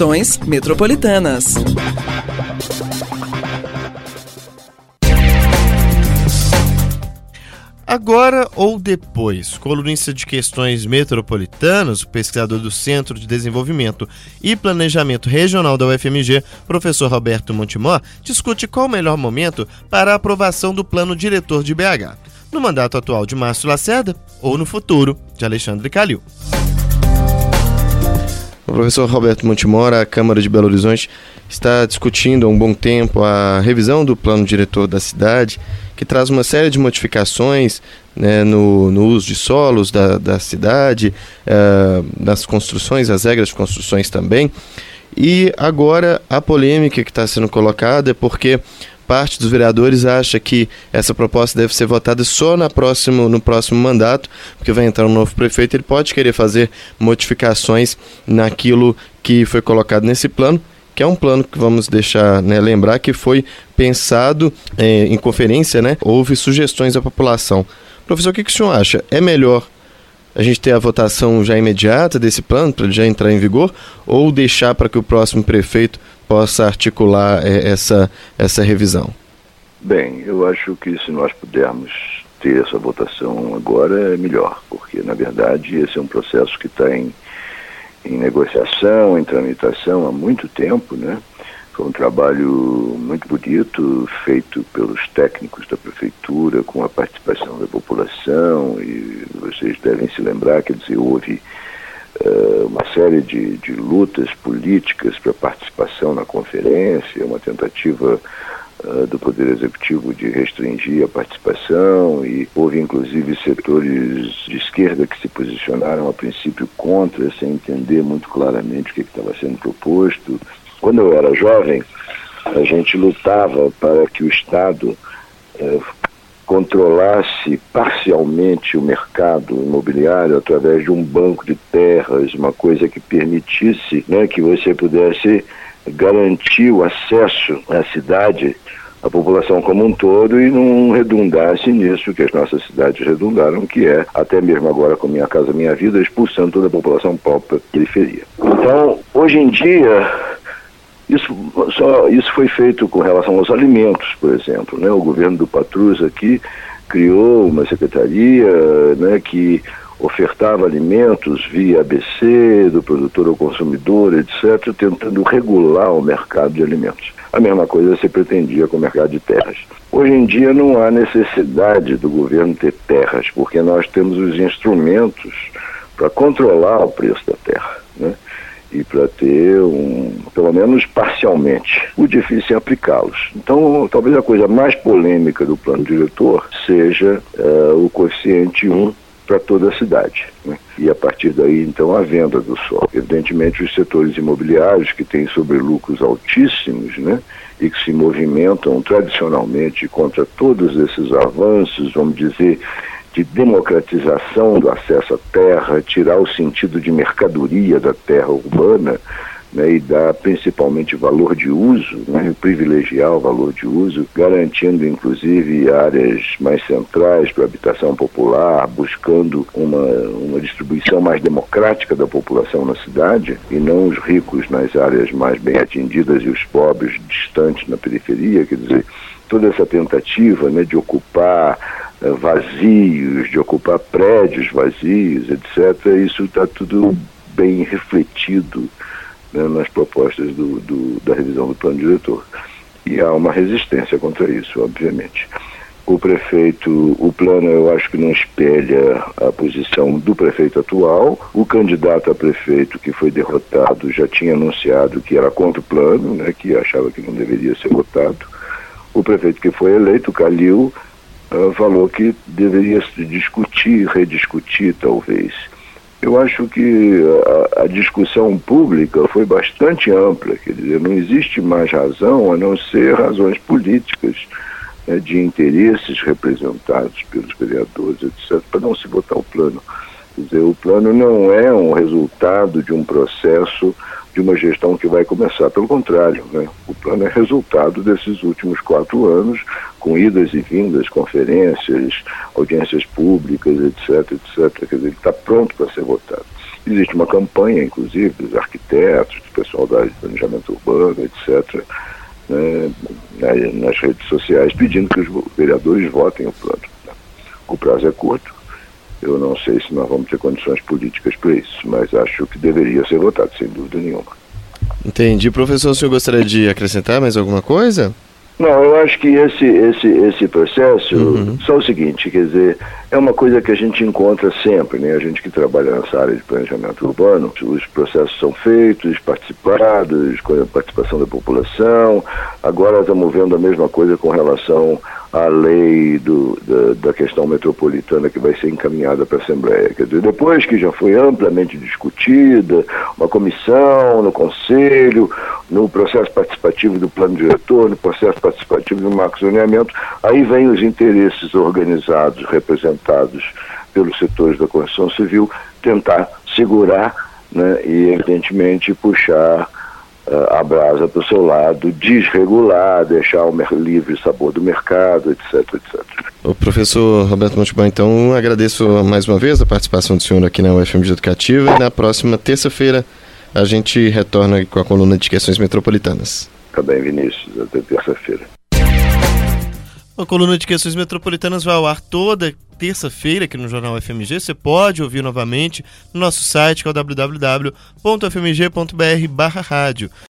Questões Metropolitanas. Agora ou depois, colunista de Questões Metropolitanas, pesquisador do Centro de Desenvolvimento e Planejamento Regional da UFMG, professor Roberto Montemor, discute qual o melhor momento para a aprovação do Plano Diretor de BH, no mandato atual de Márcio Lacerda ou no futuro de Alexandre Calil. O professor Roberto Montemor, a Câmara de Belo Horizonte está discutindo há um bom tempo a revisão do plano diretor da cidade, que traz uma série de modificações, né, no uso de solos da cidade, nas construções, as regras de construções também. E agora a polêmica que está sendo colocada é porque parte dos vereadores acha que essa proposta deve ser votada só no próximo mandato, porque vai entrar um novo prefeito, ele pode querer fazer modificações naquilo que foi colocado nesse plano, que é um plano que vamos deixar, né, lembrar que foi pensado em conferência, né, houve sugestões da população. Professor, o que o senhor acha? É melhor a gente ter a votação já imediata desse plano, para ele já entrar em vigor, ou deixar para que o próximo prefeito possa articular essa revisão? Bem, eu acho que se nós pudermos ter essa votação agora é melhor, porque na verdade esse é um processo que está em negociação, em tramitação há muito tempo, né? Foi um trabalho muito bonito, feito pelos técnicos da prefeitura, com a participação da população, e vocês devem se lembrar, quer dizer, houve uma série de lutas políticas para participação na conferência, uma tentativa do Poder Executivo de restringir a participação, e houve inclusive setores de esquerda que se posicionaram a princípio contra, sem entender muito claramente o que estava sendo proposto. Quando eu era jovem, a gente lutava para que o Estado controlasse parcialmente o mercado imobiliário através de um banco de terras, uma coisa que permitisse, né, que você pudesse garantir o acesso à cidade, à população como um todo, e não redundasse nisso que as nossas cidades redundaram, que é, até mesmo agora com Minha Casa Minha Vida, expulsando toda a população pobre para a periferia. Então, hoje em dia, isso foi feito com relação aos alimentos, por exemplo, né? O governo do Patrus aqui criou uma secretaria, né, que ofertava alimentos via ABC, do produtor ao consumidor, etc., tentando regular o mercado de alimentos. A mesma coisa se pretendia com o mercado de terras. Hoje em dia não há necessidade do governo ter terras, porque nós temos os instrumentos para controlar o preço da terra, né? E para ter pelo menos parcialmente. O difícil é aplicá-los. Então, talvez a coisa mais polêmica do plano diretor seja o coeficiente 1 para toda a cidade, né? E a partir daí, então, a venda do solo. Evidentemente, os setores imobiliários que têm sobrelucros altíssimos, né, e que se movimentam tradicionalmente contra todos esses avanços, vamos dizer, de democratização do acesso à terra, tirar o sentido de mercadoria da terra urbana, né, e dar principalmente valor de uso, né, privilegiar o valor de uso, garantindo inclusive áreas mais centrais para habitação popular, buscando uma distribuição mais democrática da população na cidade, e não os ricos nas áreas mais bem atendidas e os pobres distantes na periferia. Quer dizer, toda essa tentativa, né, de ocupar vazios, de ocupar prédios vazios, etc., isso está tudo bem refletido, né, nas propostas da revisão do plano diretor. E há uma resistência contra isso, obviamente. O plano eu acho que não espelha a posição do prefeito atual. O candidato a prefeito que foi derrotado já tinha anunciado que era contra o plano, né, que achava que não deveria ser votado. O prefeito que foi eleito, Calil, falou que deveria se discutir, rediscutir talvez. Eu acho que a discussão pública foi bastante ampla, quer dizer, não existe mais razão a não ser razões políticas, né, de interesses representados pelos vereadores, etc., para não se votar o plano. Quer dizer, o plano não é um resultado de um processo, de uma gestão que vai começar. Pelo contrário, né? O plano é resultado desses últimos 4 anos, com idas e vindas, conferências, audiências públicas, etc., etc. Quer dizer, ele está pronto para ser votado. Existe uma campanha, inclusive, dos arquitetos, do pessoal da área de planejamento urbano, etc., né, nas redes sociais, pedindo que os vereadores votem o plano. O prazo é curto, eu não sei se nós vamos ter condições políticas para isso, mas acho que deveria ser votado, sem dúvida nenhuma. Entendi. Professor, o senhor gostaria de acrescentar mais alguma coisa? Não, eu acho que esse processo, só o seguinte, quer dizer, é uma coisa que a gente encontra sempre, né? A gente que trabalha nessa área de planejamento urbano, os processos são feitos, participados, com a participação da população. Agora estamos vendo a mesma coisa com relação à lei da questão metropolitana que vai ser encaminhada para a Assembleia. Quer dizer, depois que já foi amplamente discutida, uma comissão no Conselho, no processo participativo do plano diretor, no processo participativo do marco de zoneamento, aí vem os interesses organizados, representados pelos setores da construção civil, tentar segurar, né, e, evidentemente, puxar a brasa para o seu lado, desregular, deixar o livre sabor do mercado, etc, etc. O professor Roberto Montebon, então, agradeço mais uma vez a participação do senhor aqui na UFMG Educativa, e na próxima terça-feira a gente retorna com a coluna de questões metropolitanas. Tá bem, Vinícius, até terça-feira. A coluna de questões metropolitanas vai ao ar toda terça-feira aqui no Jornal UFMG. Você pode ouvir novamente no nosso site, que é o www.ufmg.br/rádio.